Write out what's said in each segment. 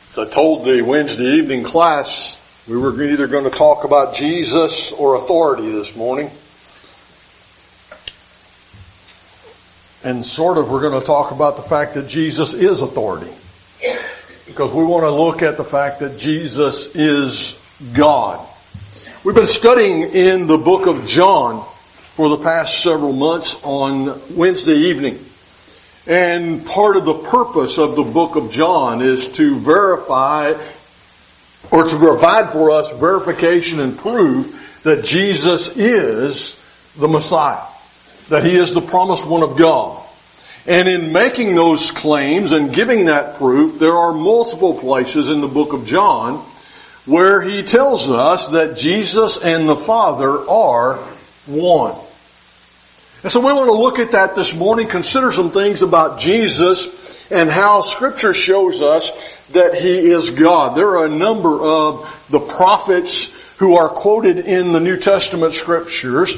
As I told the Wednesday evening class, we were either going to talk about Jesus or authority this morning. And we're going to talk about the fact that Jesus is authority. Because we want to look at the fact that Jesus is God. We've been studying in the book of John for the past several months on Wednesday evening. And part of the purpose of the book of John is to verify or to provide for us verification and proof that Jesus is the Messiah, that He is the promised one of God. And in making those claims and giving that proof, there are multiple places in the book of John where he tells us that Jesus and the Father are one. And so we want to look at that this morning, consider some things about Jesus and how Scripture shows us that He is God. There are a number of the prophets who are quoted in the New Testament Scriptures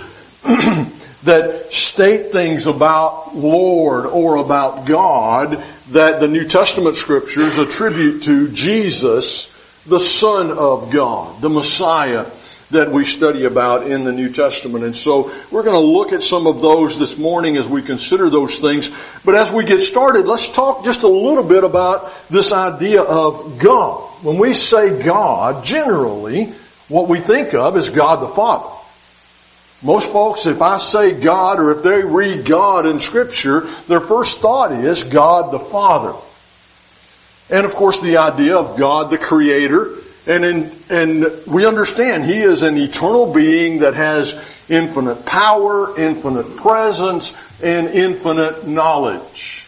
that state things about Lord or about God that the New Testament Scriptures attribute to Jesus, the Son of God, the Messiah that we study about in the New Testament. And so we're going to look at some of those this morning as we consider those things. But as we get started, let's talk just a little bit about this idea of God. When we say God, generally what we think of is God the Father. Most folks, if I say God or if they read God in Scripture, their first thought is God the Father. And of course the idea of God the Creator. And we understand He is an eternal being that has infinite power, infinite presence, and infinite knowledge.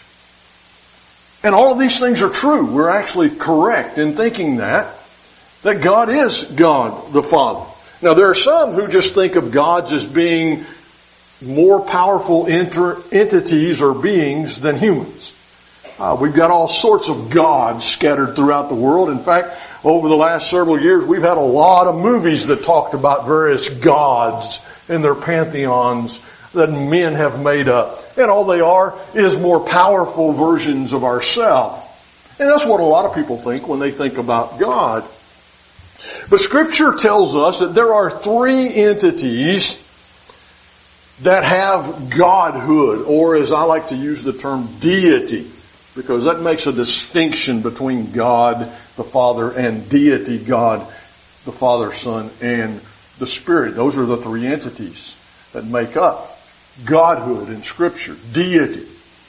And all of these things are true. We're actually correct in thinking that God is God the Father. Now there are some who just think of gods as being more powerful entities or beings than humans. We've got all sorts of gods scattered throughout the world. In fact, over the last several years, we've had a lot of movies that talked about various gods and their pantheons that men have made up. And all they are is more powerful versions of ourselves. And that's what a lot of people think when they think about God. But Scripture tells us that there are three entities that have godhood, or as I like to use the term, deity. Because that makes a distinction between God the Father and deity, God the Father, Son, and the Spirit. Those are the three entities that make up godhood in Scripture, deity.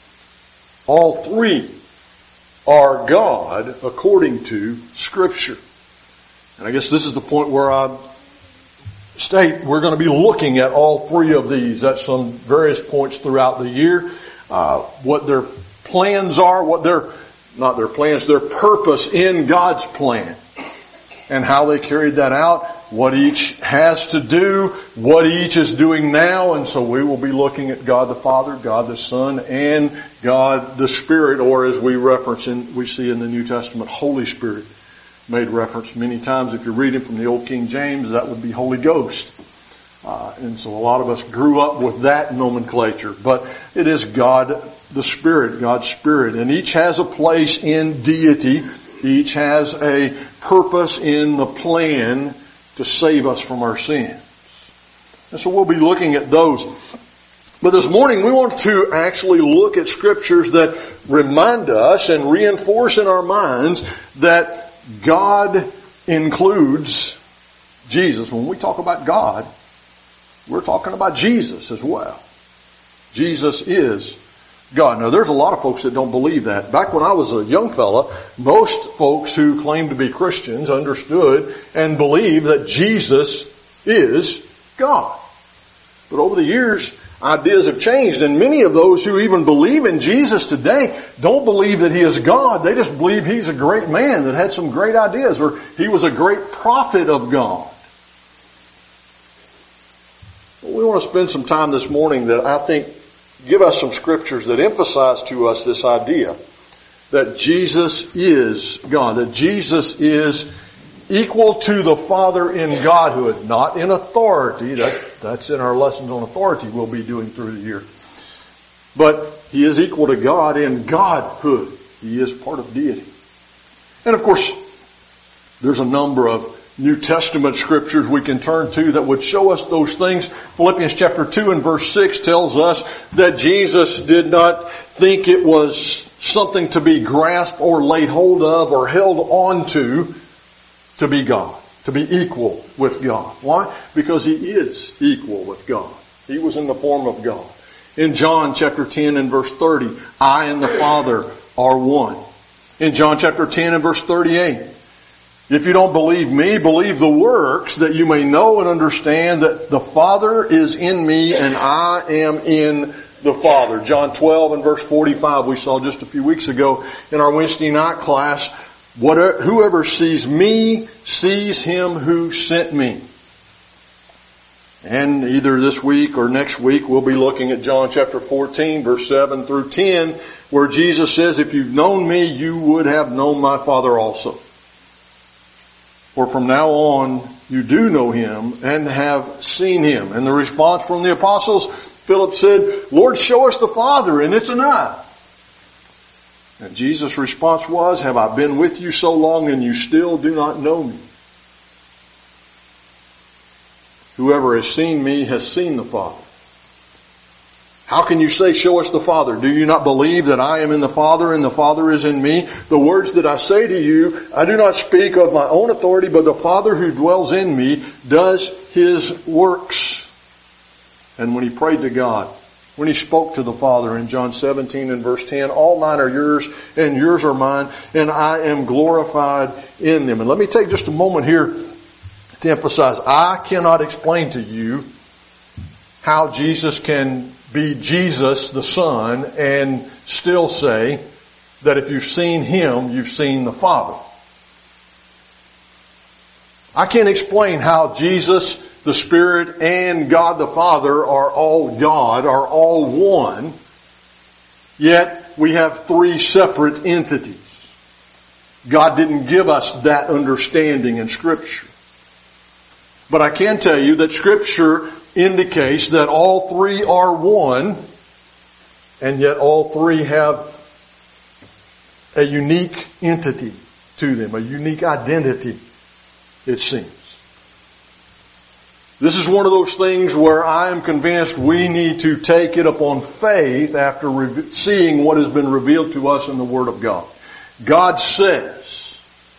All three are God according to Scripture. And I guess this is the point where I state we're going to be looking at all three of these at some various points throughout the year. What their plans are, their purpose in God's plan, and how they carried that out, what each has to do, what each is doing now. And so we will be looking at God the Father, God the Son, and God the Spirit, or as we see in the New Testament, Holy Spirit made reference many times. If you're reading from the Old King James, that would be Holy Ghost. And so a lot of us grew up with that nomenclature. But it is God the Spirit, God's Spirit. And each has a place in deity. Each has a purpose in the plan to save us from our sins. And so we'll be looking at those. But this morning we want to actually look at Scriptures that remind us and reinforce in our minds that God includes Jesus. When we talk about God, we're talking about Jesus as well. Jesus is God. Now there's a lot of folks that don't believe that. Back when I was a young fella, most folks who claimed to be Christians understood and believed that Jesus is God. But over the years, ideas have changed, and many of those who even believe in Jesus today don't believe that He is God. They just believe He's a great man that had some great ideas, or He was a great prophet of God. We want to spend some time this morning that I think give us some Scriptures that emphasize to us this idea that Jesus is God, that Jesus is equal to the Father in Godhood, not in authority. That's in our lessons on authority we'll be doing through the year. But He is equal to God in Godhood. He is part of deity. And of course, There's a number of New Testament scriptures we can turn to that would show us those things. Philippians chapter 2 and verse 6 tells us that Jesus did not think it was something to be grasped or laid hold of or held on to be God, to be equal with God. Why? Because He is equal with God. He was in the form of God. In John chapter 10 and verse 30, I and the Father are one. In John chapter 10 and verse 38, if you don't believe me, believe the works, that you may know and understand that the Father is in me and I am in the Father. John 12 and verse 45 we saw just a few weeks ago in our Wednesday night class. Whoever sees me sees Him who sent me. And either this week or next week we'll be looking at John chapter 14 verse 7 through 10, where Jesus says, if you've known me, you would have known my Father also. For from now on, you do know Him and have seen Him. And the response from the apostles, Philip said, Lord, show us the Father, and it's enough. And Jesus' response was, have I been with you so long and you still do not know me? Whoever has seen me has seen the Father. How can you say, show us the Father? Do you not believe that I am in the Father and the Father is in me? The words that I say to you, I do not speak of my own authority, but the Father who dwells in me does His works. And when He prayed to God, when He spoke to the Father in John 17 and verse 10, all mine are yours and yours are mine, and I am glorified in them. And let me take just a moment here to emphasize, I cannot explain to you how Jesus can be Jesus the Son and still say that if you've seen Him, you've seen the Father. I can't explain how Jesus the Spirit and God the Father are all God, are all one, yet we have three separate entities. God didn't give us that understanding in Scripture. But I can tell you that Scripture indicates that all three are one, and yet all three have a unique entity to them, a unique identity, it seems. This is one of those things where I am convinced we need to take it upon faith after seeing what has been revealed to us in the Word of God. God says,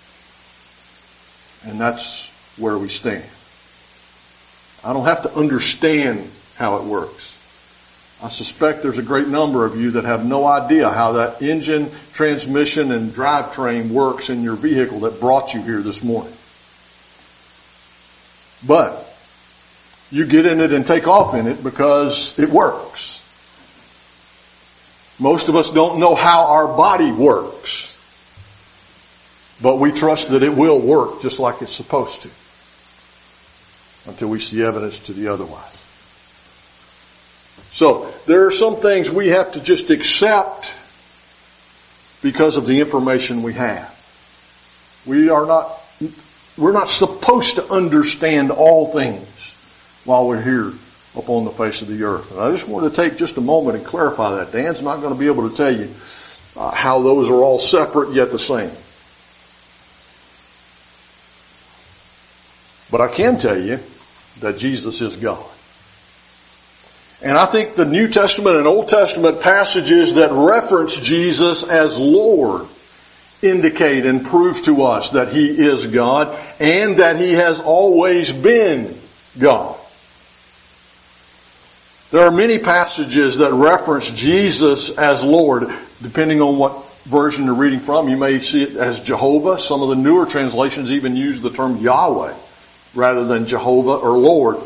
and that's where we stand. I don't have to understand how it works. I suspect there's a great number of you that have no idea how that engine, transmission, and drivetrain works in your vehicle that brought you here this morning. But you get in it and take off in it because it works. Most of us don't know how our body works, but we trust that it will work just like it's supposed to, until we see evidence to the otherwise. So, there are some things we have to just accept because of the information we have. We're not supposed to understand all things while we're here upon the face of the earth. And I just want to take just a moment and clarify that. Dan's not going to be able to tell you how those are all separate yet the same. But I can tell you that Jesus is God. And I think the New Testament and Old Testament passages that reference Jesus as Lord indicate and prove to us that He is God and that He has always been God. There are many passages that reference Jesus as Lord. Depending on what version you're reading from, you may see it as Jehovah. Some of the newer translations even use the term Yahweh rather than Jehovah or Lord.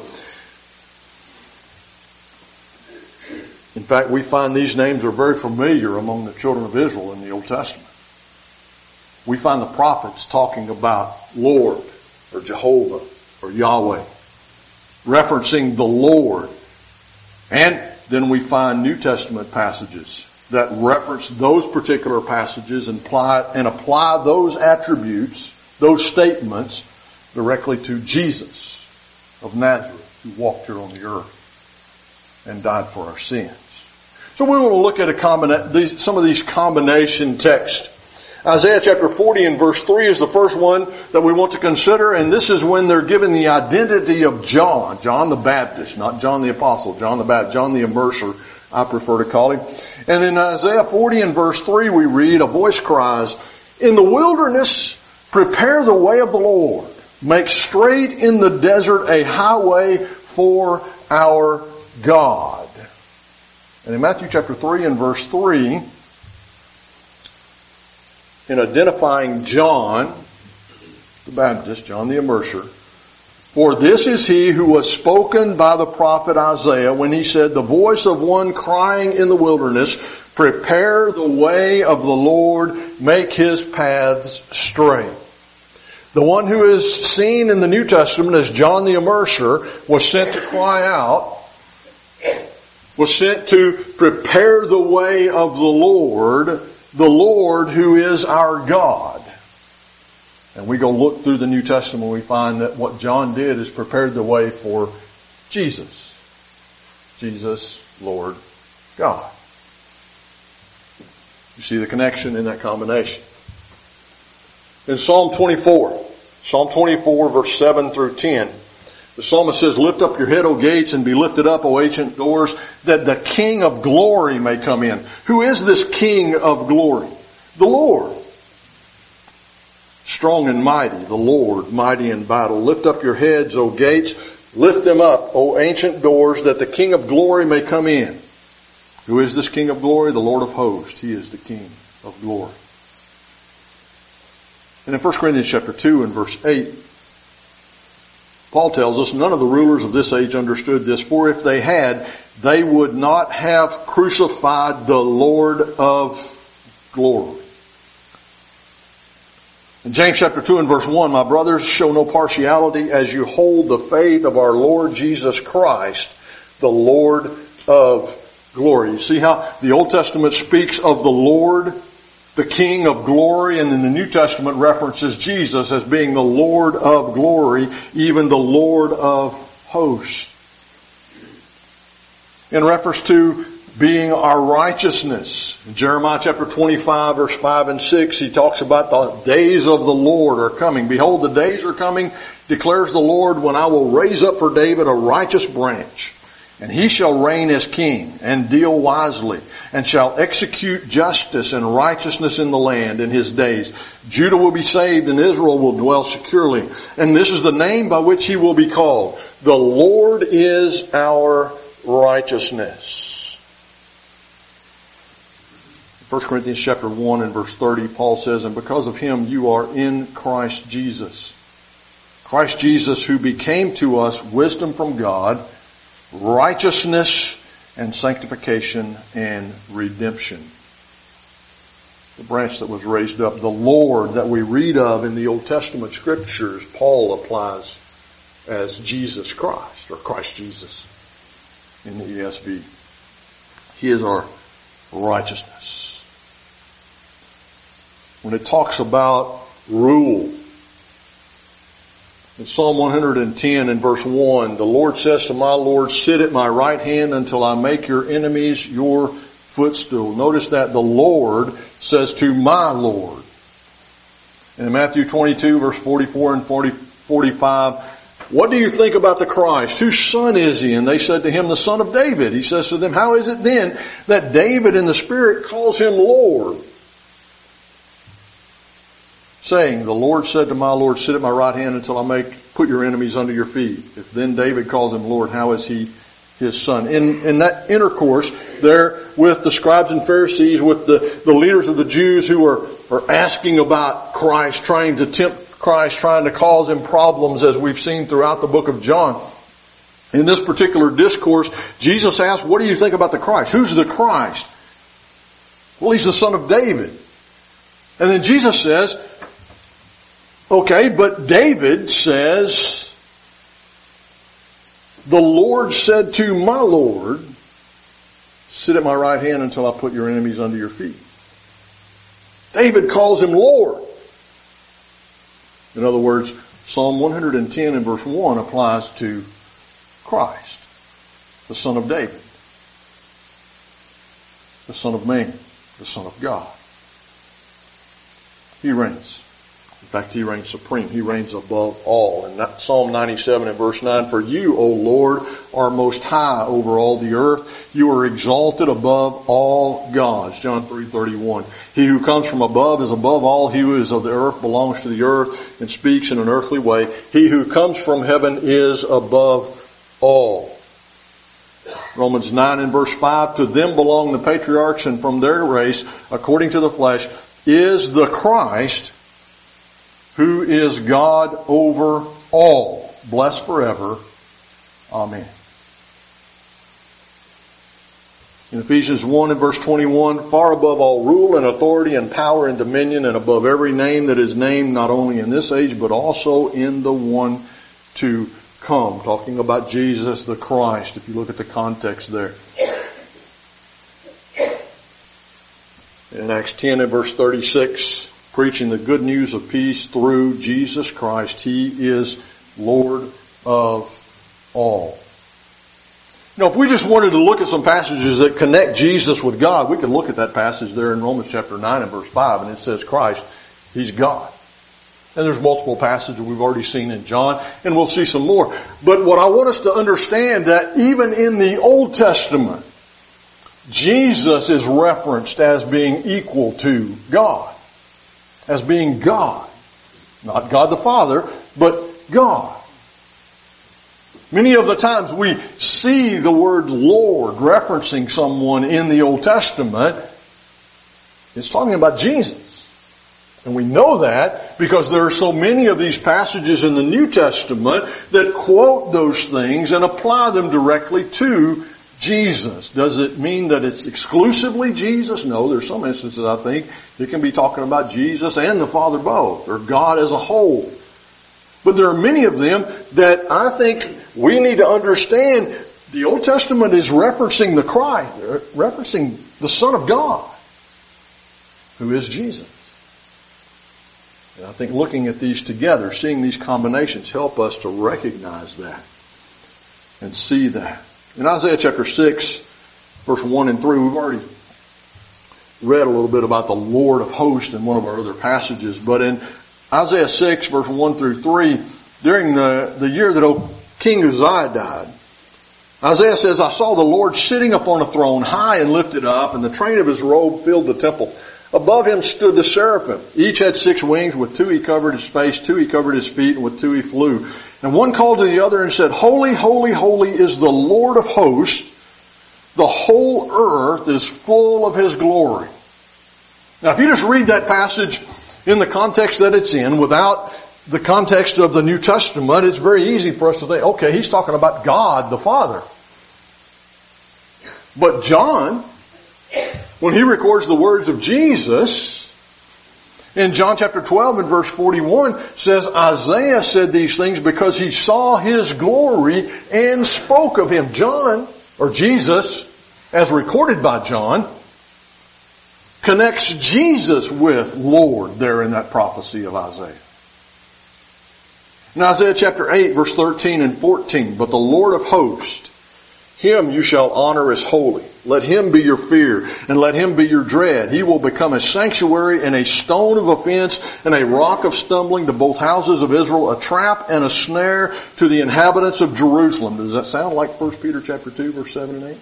In fact, we find these names are very familiar among the children of Israel in the Old Testament. We find the prophets talking about Lord or Jehovah or Yahweh, referencing the Lord. And then we find New Testament passages that reference those particular passages and apply those attributes, those statements, directly to Jesus of Nazareth, who walked here on the earth and died for our sins. So we want to look at some of these combination texts Isaiah chapter 40 and verse 3 is the first one that we want to consider, and this is when they're given the identity of John. John the Baptist, not John the Apostle, John the Baptist, John the Immerser, I prefer to call him. And in Isaiah 40 and verse 3 we read, a voice cries, "In the wilderness prepare the way of the Lord. Make straight in the desert a highway for our God." And in Matthew chapter 3 and verse 3, in identifying John the Baptist, John the Immerser, "For this is he who was spoken by the prophet Isaiah when he said, the voice of one crying in the wilderness, prepare the way of the Lord, make his paths straight." The one who is seen in the New Testament as John the Immerser was sent to cry out, was sent to prepare the way of the Lord who is our God. And we go look through the New Testament, we find that what John did is prepared the way for Jesus. Jesus, Lord, God. You see the connection in that combination. In Psalm 24 verse 7 through 10, the psalmist says, "Lift up your head, O gates, and be lifted up, O ancient doors, that the King of glory may come in." Who is this King of glory? The Lord. Strong and mighty, the Lord, mighty in battle. Lift up your heads, O gates. Lift them up, O ancient doors, that the King of glory may come in. Who is this King of glory? The Lord of hosts. He is the King of glory. And in 1 Corinthians chapter 2 and verse 8, Paul tells us, "None of the rulers of this age understood this, for if they had, they would not have crucified the Lord of glory." In James chapter 2 and verse 1, "My brothers, show no partiality as you hold the faith of our Lord Jesus Christ, the Lord of glory." You see how the Old Testament speaks of the Lord, the King of glory, and in the New Testament references Jesus as being the Lord of glory, even the Lord of hosts. In reference to being our righteousness, in Jeremiah chapter 25 verse 5 and 6, he talks about the days of the Lord are coming. "Behold, the days are coming, declares the Lord, when I will raise up for David a righteous branch, and he shall reign as king and deal wisely, and shall execute justice and righteousness in the land in his days. Judah will be saved and Israel will dwell securely. And this is the name by which he will be called. The Lord is our righteousness." 1 Corinthians chapter 1 and verse 30, Paul says, "And because of him you are in Christ Jesus. Christ Jesus, who became to us wisdom from God, righteousness and sanctification and redemption." The branch that was raised up, the Lord that we read of in the Old Testament scriptures, Paul applies as Jesus Christ, or Christ Jesus in the ESV. He is our righteousness. When it talks about rule, in Psalm 110 and verse 1, the Lord says to my Lord, "Sit at my right hand until I make your enemies your footstool." Notice that the Lord says to my Lord. And in Matthew 22 verse 44 and 45, "What do you think about the Christ? Whose son is he?" And they said to him, "The son of David." He says to them, "How is it then that David in the Spirit calls him Lord? Saying, the Lord said to my Lord, sit at my right hand until I put your enemies under your feet. If then David calls him Lord, how is he his son?" In that intercourse there with the scribes and Pharisees, with the leaders of the Jews who are asking about Christ, trying to tempt Christ, trying to cause him problems, as we've seen throughout the book of John. In this particular discourse, Jesus asked, "What do you think about the Christ? Who's the Christ?" "Well, he's the son of David." And then Jesus says, "Okay, but David says, the Lord said to my Lord, sit at my right hand until I put your enemies under your feet." David calls him Lord. In other words, Psalm 110 and verse 1 applies to Christ, the Son of David, the Son of Man, the Son of God. He reigns. In fact, He reigns supreme. He reigns above all. In Psalm 97 and verse 9, for you, O Lord, are most high over all the earth. You are exalted above all gods. John 3:31. He who comes from above is above all. He who is of the earth belongs to the earth and speaks in an earthly way. He who comes from heaven is above all. Romans 9 and verse 5, to them belong the patriarchs, and from their race, according to the flesh, is the Christ, who is God over all, blessed forever. Amen. In Ephesians 1 and verse 21, far above all rule and authority and power and dominion, and above every name that is named, not only in this age, but also in the one to come. Talking about Jesus the Christ, if you look at the context there. In Acts 10 and verse 36, preaching the good news of peace through Jesus Christ. He is Lord of all. You know, if we just wanted to look at some passages that connect Jesus with God, we could look at that passage there in Romans chapter 9 and verse 5, and it says Christ, He's God. And there's multiple passages we've already seen in John, and we'll see some more. But what I want us to understand that even in the Old Testament, Jesus is referenced as being equal to God. As being God. Not God the Father, but God. Many of the times we see the word Lord referencing someone in the Old Testament. It's talking about Jesus. And we know that because there are so many of these passages in the New Testament that quote those things and apply them directly to Jesus. Does it mean that it's exclusively Jesus? No, there's some instances I think it can be talking about Jesus and the Father both, or God as a whole. But there are many of them that I think we need to understand. The Old Testament is referencing the Christ, referencing the Son of God, who is Jesus. And I think looking at these together, seeing these combinations, help us to recognize that and see that. In Isaiah chapter 6, verse 1 and 3, we've already read a little bit about the Lord of hosts in one of our other passages. But in Isaiah 6, verse 1 through 3, during the year that King Uzziah died, Isaiah says, I saw the Lord sitting upon a throne, high and lifted up, and the train of His robe filled the temple. Above Him stood the seraphim. Each had 6 wings. With 2 He covered His face, 2 He covered His feet, and with 2 He flew. And one called to the other and said, Holy, holy, holy is the Lord of hosts. The whole earth is full of His glory. Now, if you just read that passage in the context that it's in, without the context of the New Testament, it's very easy for us to think, okay, he's talking about God the Father. But John, when he records the words of Jesus, in John chapter 12 and verse 41 says, Isaiah said these things because he saw His glory and spoke of Him. John, or Jesus, as recorded by John, connects Jesus with Lord there in that prophecy of Isaiah. In Isaiah chapter 8 verse 13 and 14, but the Lord of hosts, Him you shall honor as holy. Let Him be your fear, and let Him be your dread. He will become a sanctuary and a stone of offense and a rock of stumbling to both houses of Israel, a trap and a snare to the inhabitants of Jerusalem. Does that sound like 1 Peter chapter 2, verse 7 and 8?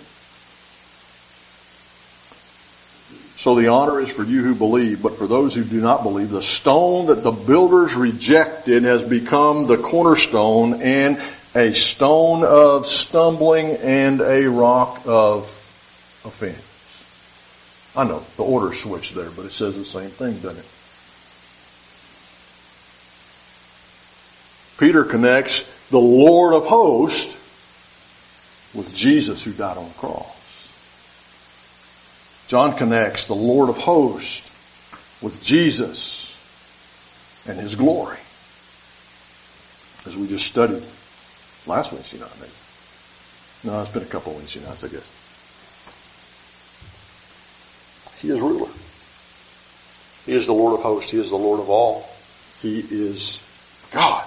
So the honor is for you who believe, but for those who do not believe, the stone that the builders rejected has become the cornerstone and a stone of stumbling and a rock of offense. I know, the order switched there, but it says the same thing, doesn't it? Peter connects the Lord of hosts with Jesus who died on the cross. John connects the Lord of hosts with Jesus and His glory. As we just studied last Wednesday night, maybe. No, it's been a couple of Wednesday nights, I guess. He is ruler. He is the Lord of hosts. He is the Lord of all. He is God.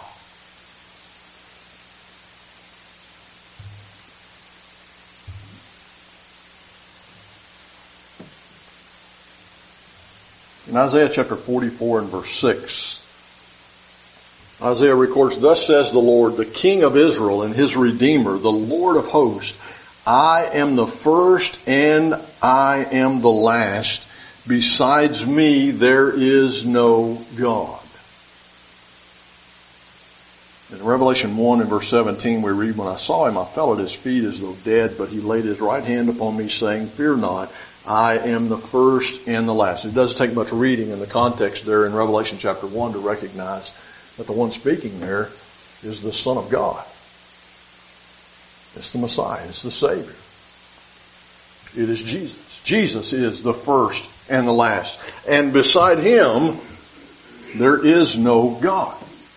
In Isaiah chapter 44 and verse 6, Isaiah records, "Thus says the Lord, the King of Israel and his Redeemer, the Lord of hosts, I am the first and I am the last. Besides me there is no God." In Revelation 1 and verse 17 we read, "When I saw him, I fell at his feet as though dead, but he laid his right hand upon me, saying, Fear not, I am the first and the last." It doesn't take much reading in the context there in Revelation chapter 1 to recognize that the one speaking there is the Son of God. It's the Messiah. It's the Savior. It is Jesus. Jesus is the first and the last. And beside him, there is no God.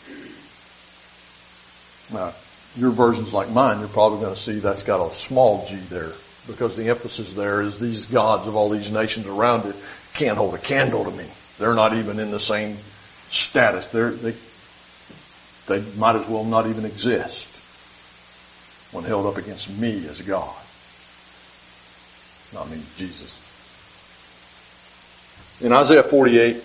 Now, your version's like mine, you're probably going to see that's got a small g there, because the emphasis there is these gods of all these nations around it can't hold a candle to me. They're not even in the same status. They might as well not even exist when held up against me as God. Not me, Jesus. In Isaiah 48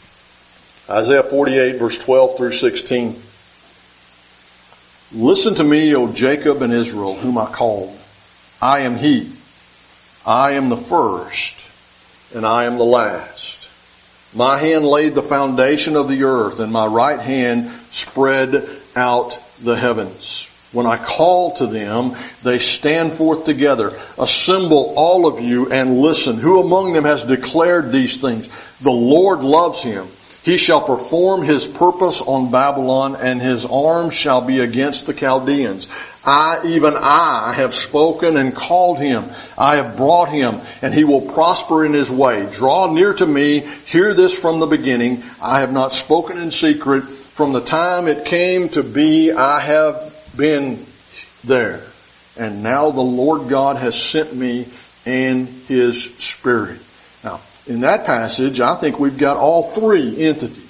verse 12 through 16, "Listen to me, O Jacob and Israel, whom I called. I am he. I am the first, and I am the last. My hand laid the foundation of the earth, and my right hand spread out the heavens. When I call to them, they stand forth together. Assemble all of you and listen. Who among them has declared these things? The Lord loves him. He shall perform his purpose on Babylon, and his arm shall be against the Chaldeans. Even I have spoken and called him. I have brought him, and he will prosper in his way. Draw near to me. Hear this from the beginning. I have not spoken in secret. From the time it came to be, I have been there. And now the Lord God has sent me and his Spirit." Now, in that passage, I think we've got all three entities.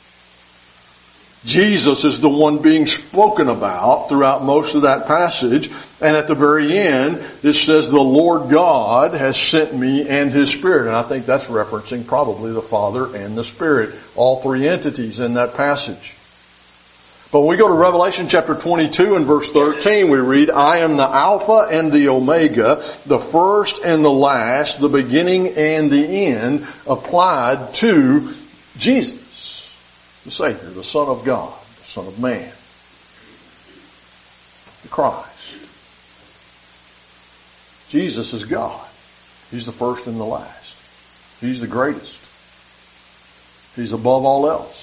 Jesus is the one being spoken about throughout most of that passage. And at the very end, it says, "The Lord God has sent me and his Spirit." And I think that's referencing probably the Father and the Spirit. All three entities in that passage. But when we go to Revelation chapter 22 and verse 13, we read, "I am the Alpha and the Omega, the first and the last, the beginning and the end," applied to Jesus, the Savior, the Son of God, the Son of Man, the Christ. Jesus is God. He's the first and the last. He's the greatest. He's above all else.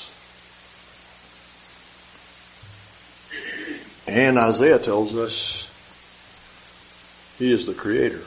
And Isaiah tells us he is the Creator.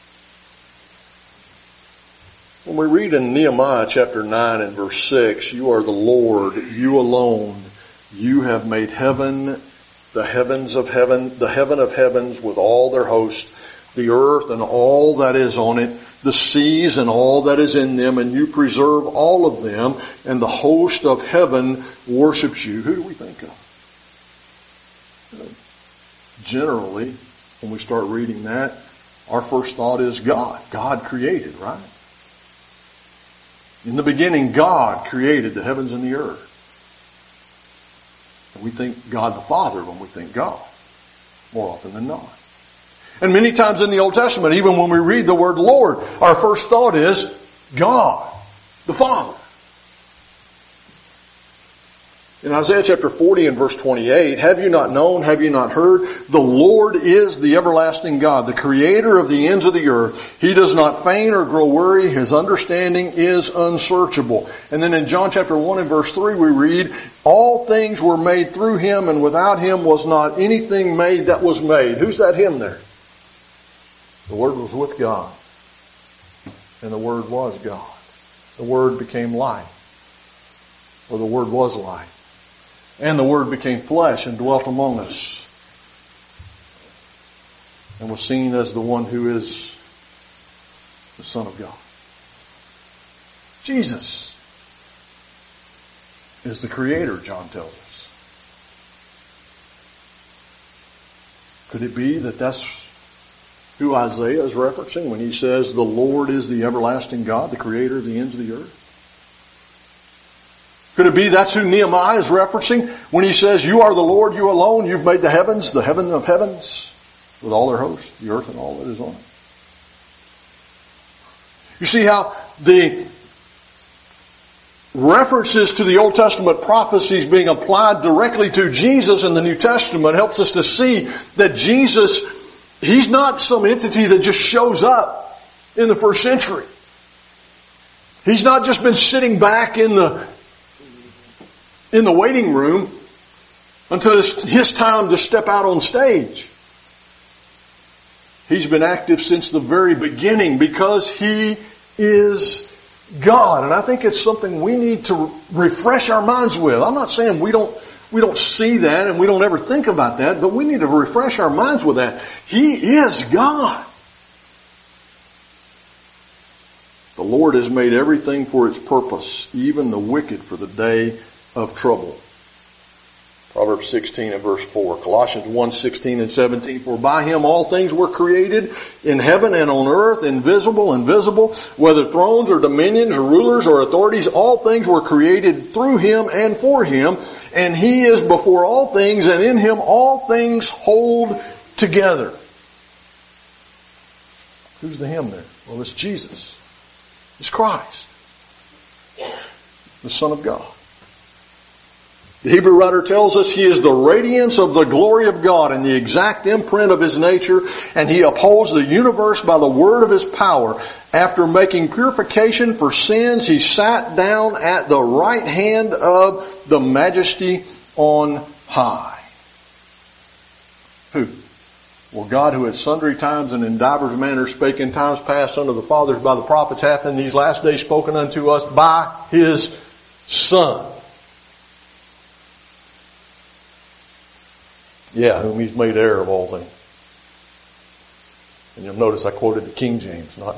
When we read in Nehemiah chapter 9 and verse 6, "You are the Lord, you alone. You have made heaven, the heavens of heaven, the heaven of heavens with all their host, the earth and all that is on it, the seas and all that is in them, and you preserve all of them, and the host of heaven worships you." Who do we think of? Generally, when we start reading that, our first thought is God. God created, right? In the beginning, God created the heavens and the earth. And we think God the Father when we think God, more often than not. And many times in the Old Testament, even when we read the word Lord, our first thought is God, the Father. In Isaiah chapter 40 and verse 28, "Have you not known, have you not heard? The Lord is the everlasting God, the creator of the ends of the earth. He does not faint or grow weary. His understanding is unsearchable." And then in John chapter 1 and verse 3 we read, "All things were made through him, and without him was not anything made that was made." Who's that him there? The Word was with God, and the Word was God. The Word became light, or the Word was light. And the Word became flesh and dwelt among us, and was seen as the one who is the Son of God. Jesus is the Creator, John tells us. Could it be that that's who Isaiah is referencing when he says the Lord is the everlasting God, the Creator of the ends of the earth? Could it be that's who Nehemiah is referencing when he says, you are the Lord, you alone, you've made the heavens, the heaven of heavens, with all their hosts, the earth and all that is on it. You see how the references to the Old Testament prophecies being applied directly to Jesus in the New Testament helps us to see that Jesus, He's not some entity that just shows up in the first century. He's not just been sitting back in the waiting room until it's His time to step out on stage. He's been active since the very beginning because He is God. And I think it's something we need to refresh our minds with. I'm not saying we don't see that and we don't ever think about that, but we need to refresh our minds with that. He is God. The Lord has made everything for its purpose, even the wicked for the day of trouble. Proverbs 16 and verse 4. Colossians 1:16 and 17. For by Him all things were created in heaven and on earth, invisible and visible, whether thrones or dominions or rulers or authorities, all things were created through Him and for Him. And He is before all things, and in Him all things hold together. Who's the Him there? Well, it's Jesus. It's Christ, the Son of God. The Hebrew writer tells us He is the radiance of the glory of God and the exact imprint of His nature, and He upholds the universe by the word of His power. After making purification for sins, He sat down at the right hand of the Majesty on high. Who? Well, God, who at sundry times and in divers manners spake in times past unto the fathers by the prophets, hath in these last days spoken unto us by His Son. Yeah, whom He's made heir of all things. And you'll notice I quoted the King James, not...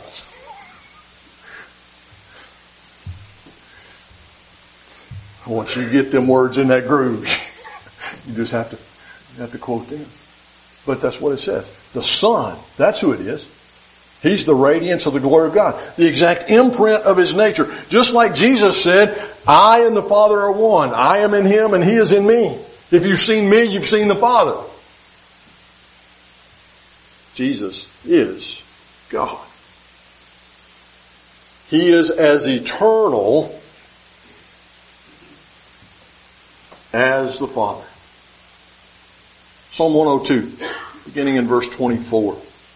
Once you get them words in that groove, you just have to quote them. But that's what it says. The Son, that's who it is. He's the radiance of the glory of God. The exact imprint of His nature. Just like Jesus said, I and the Father are one. I am in Him and He is in me. If you've seen me, you've seen the Father. Jesus is God. He is as eternal as the Father. Psalm 102, beginning in verse 24.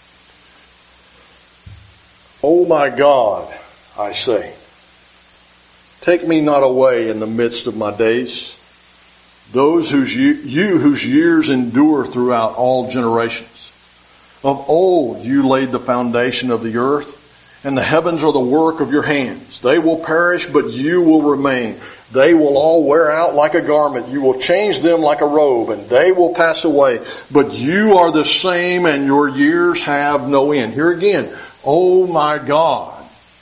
O my God, I say, take me not away in the midst of my days. Those whose years endure throughout all generations. Of old you laid the foundation of the earth, and the heavens are the work of your hands. They will perish, but you will remain. They will all wear out like a garment. You will change them like a robe, and they will pass away. But you are the same, and your years have no end. Here again, oh my God.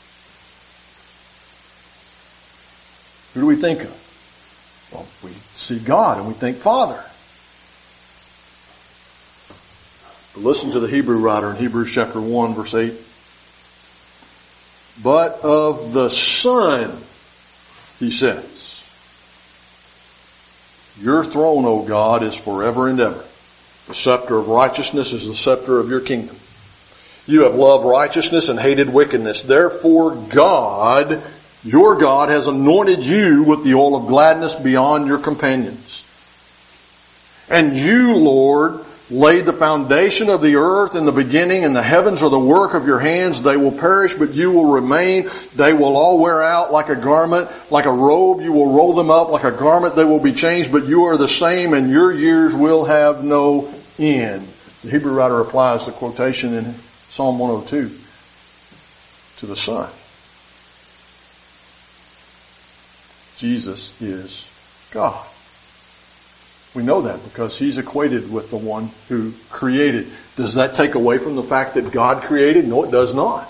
Who do we think of? Well, we see God and we think Father. But listen to the Hebrew writer in Hebrews chapter 1 verse 8. But of the Son, he says, your throne, O God, is forever and ever. The scepter of righteousness is the scepter of your kingdom. You have loved righteousness and hated wickedness. Therefore God, your God, has anointed you with the oil of gladness beyond your companions. And you, Lord, laid the foundation of the earth in the beginning, and the heavens are the work of your hands. They will perish, but you will remain. They will all wear out like a garment, like a robe. You will roll them up like a garment. They will be changed, but you are the same, and your years will have no end. The Hebrew writer applies the quotation in Psalm 102 to the Son. Jesus is God. We know that because He's equated with the one who created. Does that take away from the fact that God created? No, it does not.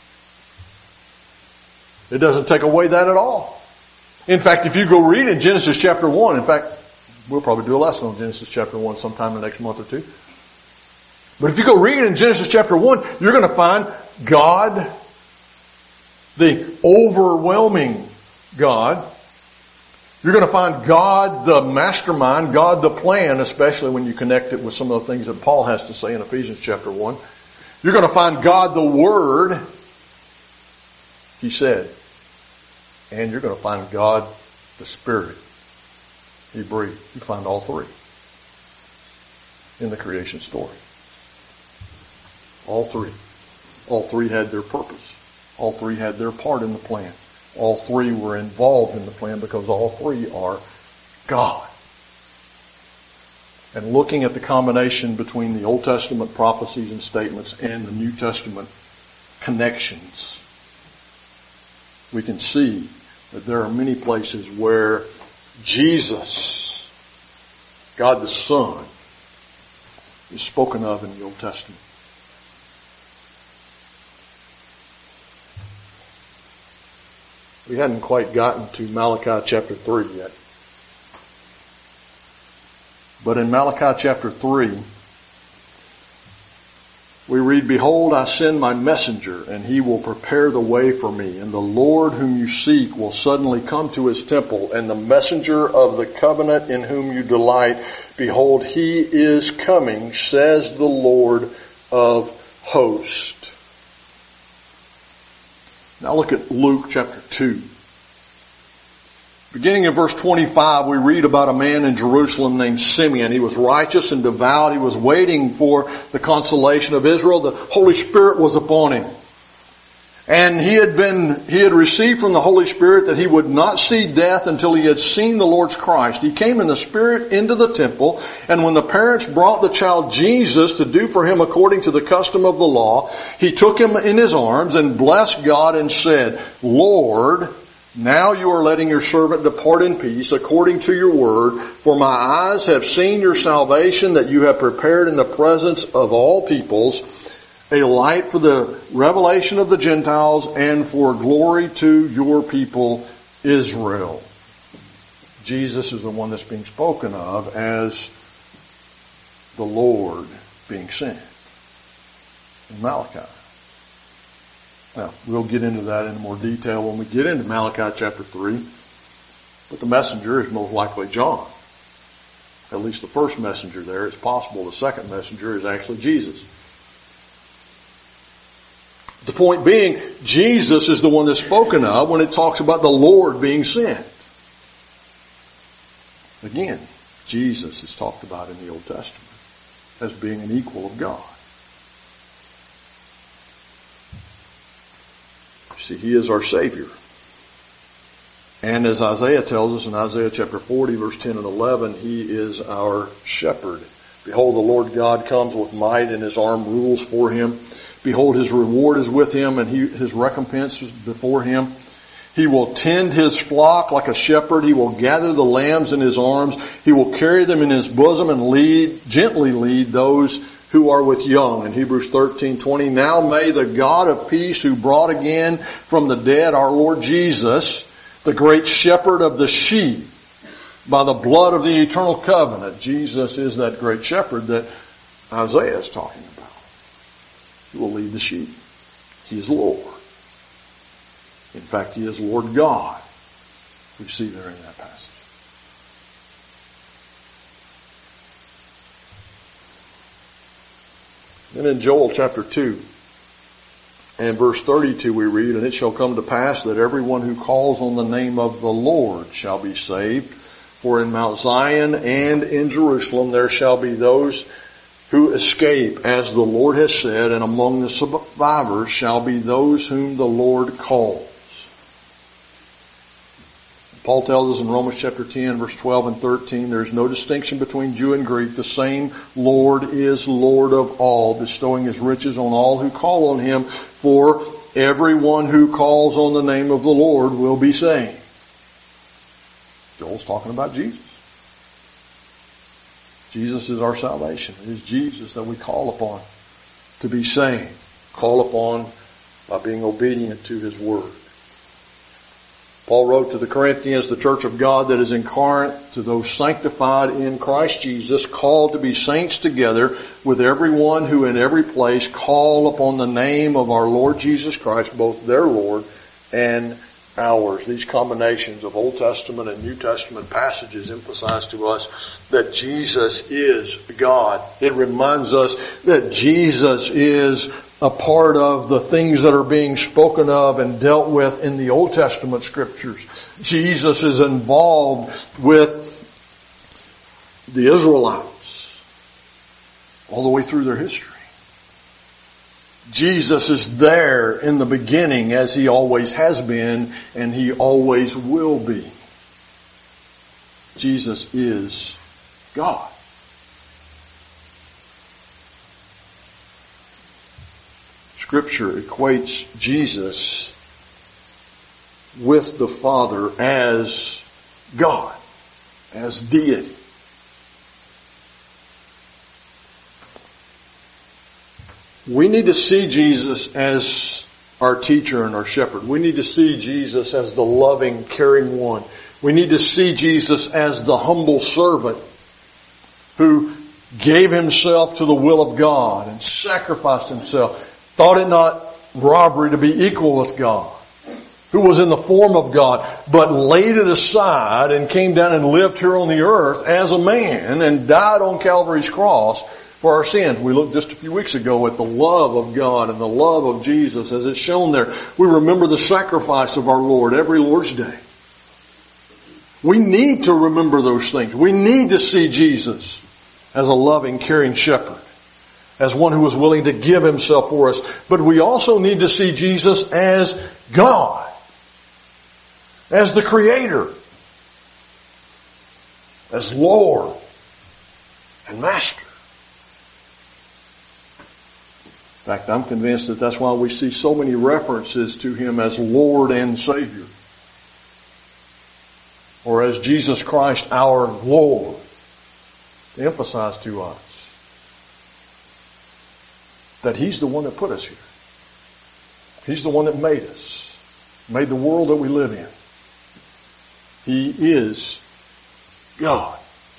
It doesn't take away that at all. In fact, if you go read in Genesis chapter 1, in fact, we'll probably do a lesson on Genesis chapter 1 sometime in the next month or two. But if you go read in Genesis chapter 1, you're going to find God, the overwhelming God, You're going to find God the mastermind, God the plan, especially when you connect it with some of the things that Paul has to say in Ephesians chapter 1. You're going to find God the Word, He said. And you're going to find God the Spirit, He breathed. You find all three in the creation story. All three. All three had their purpose. All three had their part in the plan. All three were involved in the plan because all three are God. And looking at the combination between the Old Testament prophecies and statements and the New Testament connections, we can see that there are many places where Jesus, God the Son, is spoken of in the Old Testament. We hadn't quite gotten to Malachi chapter 3 yet. But in Malachi chapter 3, we read, "Behold, I send my messenger, and he will prepare the way for me. And the Lord whom you seek will suddenly come to his temple. And the messenger of the covenant in whom you delight, behold, he is coming, says the Lord of hosts." Now look at Luke chapter 2. Beginning in verse 25, we read about a man in Jerusalem named Simeon. He was righteous and devout. He was waiting for the consolation of Israel. The Holy Spirit was upon him. And he had received from the Holy Spirit that he would not see death until he had seen the Lord's Christ. He came in the Spirit into the temple, and when the parents brought the child Jesus to do for him according to the custom of the law, he took him in his arms and blessed God and said, "Lord, now you are letting your servant depart in peace according to your word, for my eyes have seen your salvation that you have prepared in the presence of all peoples, a light for the revelation of the Gentiles and for glory to your people Israel." Jesus is the one that's being spoken of as the Lord being sent in Malachi. Now, we'll get into that in more detail when we get into Malachi chapter 3. But the messenger is most likely John. At least the first messenger there. It's possible the second messenger is actually Jesus. The point being, Jesus is the one that's spoken of when it talks about the Lord being sent. Again, Jesus is talked about in the Old Testament as being an equal of God. See, He is our Savior. And as Isaiah tells us in Isaiah chapter 40, verse 10 and 11, He is our shepherd. "Behold, the Lord God comes with might, and His arm rules for Him. Behold, His reward is with Him, and His recompense is before Him. He will tend His flock like a shepherd. He will gather the lambs in His arms. He will carry them in His bosom and gently lead those who are with young." In Hebrews 13:20, "Now may the God of peace, who brought again from the dead our Lord Jesus, the great shepherd of the sheep, by the blood of the eternal covenant." Jesus is that great shepherd that Isaiah is talking about. He will lead the sheep. He is Lord. In fact, He is Lord God. We see there in that passage. Then in Joel chapter 2 and verse 32 we read, "And it shall come to pass that everyone who calls on the name of the Lord shall be saved. For in Mount Zion and in Jerusalem there shall be those who escape, as the Lord has said, and among the survivors shall be those whom the Lord calls." Paul tells us in Romans chapter 10, verse 12 and 13, "There is no distinction between Jew and Greek. The same Lord is Lord of all, bestowing His riches on all who call on Him. For everyone who calls on the name of the Lord will be saved." Joel's talking about Jesus. Jesus is our salvation. It is Jesus that we call upon to be saved. Call upon by being obedient to His word. Paul wrote to the Corinthians, "The church of God that is incarnate, to those sanctified in Christ Jesus, called to be saints together with everyone who in every place call upon the name of our Lord Jesus Christ, both their Lord and hours, these combinations of Old Testament and New Testament passages emphasize to us that Jesus is God. It reminds us that Jesus is a part of the things that are being spoken of and dealt with in the Old Testament scriptures. Jesus is involved with the Israelites all the way through their history. Jesus is there in the beginning as He always has been and He always will be. Jesus is God. Scripture equates Jesus with the Father as God, as deity. We need to see Jesus as our teacher and our shepherd. We need to see Jesus as the loving, caring one. We need to see Jesus as the humble servant who gave himself to the will of God and sacrificed himself, thought it not robbery to be equal with God, who was in the form of God, but laid it aside and came down and lived here on the earth as a man and died on Calvary's cross for our sins. We looked just a few weeks ago at the love of God and the love of Jesus as it's shown there. We remember the sacrifice of our Lord every Lord's Day. We need to remember those things. We need to see Jesus as a loving, caring shepherd, as one who was willing to give himself for us. But we also need to see Jesus as God, as the Creator, as Lord and Master. In fact, I'm convinced that that's why we see so many references to Him as Lord and Savior, or as Jesus Christ our Lord, to emphasize to us that He's the one that put us here. He's the one that made us, made the world that we live in. He is God.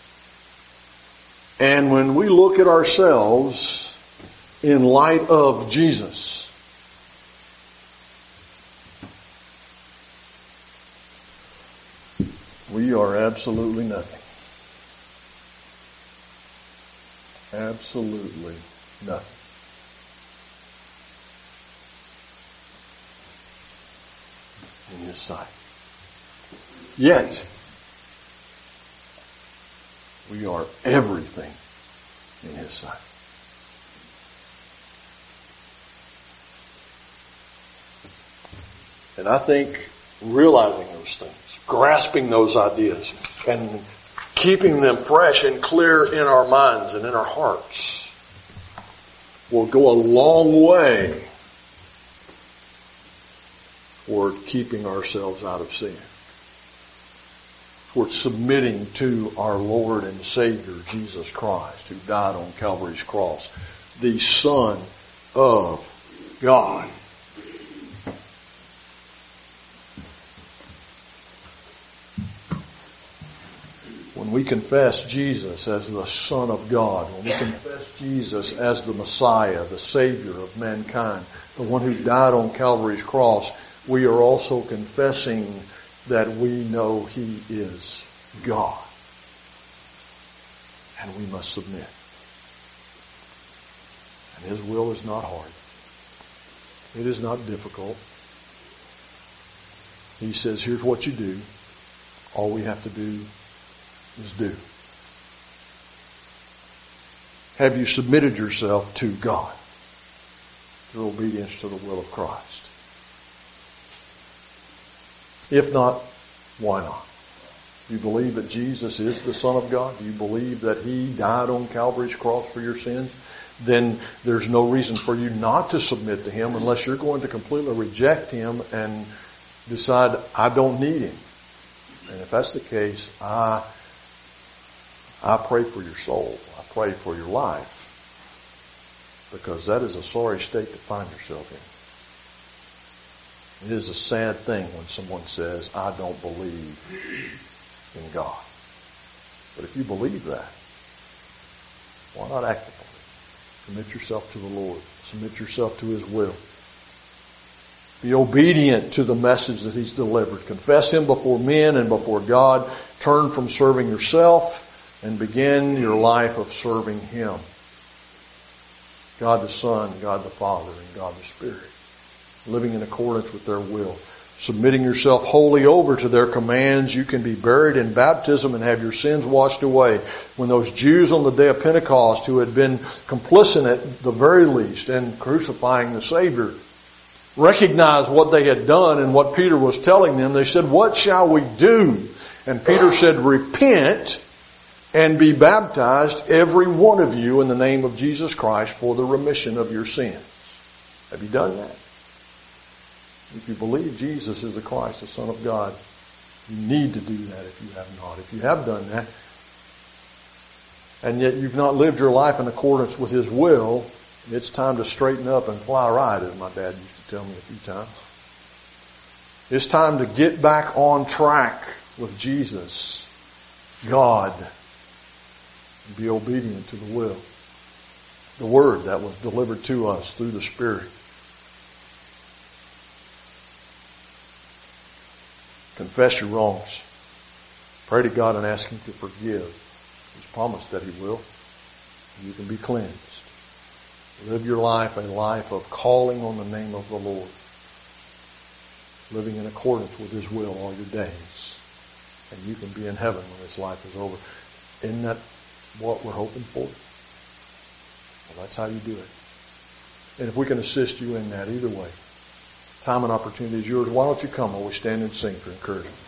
And when we look at ourselves in light of Jesus, we are absolutely nothing. Absolutely nothing. In His sight. Yet, we are everything in His sight. And I think realizing those things, grasping those ideas, and keeping them fresh and clear in our minds and in our hearts will go a long way toward keeping ourselves out of sin, toward submitting to our Lord and Savior, Jesus Christ, who died on Calvary's cross, the Son of God. When we confess Jesus as the Son of God, when we confess Jesus as the Messiah, the Savior of mankind, the one who died on Calvary's cross, we are also confessing that we know He is God. And we must submit. And His will is not hard. It is not difficult. He says, here's what you do. All we have to do is do. Have you submitted yourself to God through obedience to the will of Christ? If not, why not? Do you believe that Jesus is the Son of God? Do you believe that He died on Calvary's cross for your sins? Then there's no reason for you not to submit to Him unless you're going to completely reject Him and decide, I don't need Him. And if that's the case, I pray for your soul. I pray for your life. Because that is a sorry state to find yourself in. It is a sad thing when someone says, I don't believe in God. But if you believe that, why not act upon it? Commit yourself to the Lord. Submit yourself to His will. Be obedient to the message that He's delivered. Confess Him before men and before God. Turn from serving yourself and begin your life of serving Him. God the Son, God the Father, and God the Spirit. Living in accordance with their will. Submitting yourself wholly over to their commands, you can be buried in baptism and have your sins washed away. When those Jews on the day of Pentecost, who had been complicit at the very least in crucifying the Savior, recognized what they had done and what Peter was telling them, they said, "What shall we do?" And Peter said, "Repent and be baptized, every one of you, in the name of Jesus Christ for the remission of your sins." Have you done that? If you believe Jesus is the Christ, the Son of God, you need to do that if you have not. If you have done that, and yet you've not lived your life in accordance with His will, it's time to straighten up and fly right, as my dad used to tell me a few times. It's time to get back on track with Jesus, God, and be obedient to the will, the Word that was delivered to us through the Spirit. Confess your wrongs. Pray to God and ask Him to forgive. He's promised that He will. You can be cleansed. Live your life a life of calling on the name of the Lord. Living in accordance with His will all your days. And you can be in heaven when this life is over. Isn't that what we're hoping for? Well, that's how you do it. And if we can assist you in that either way, time and opportunity is yours. Why don't you come while we stand and sing for encouragement?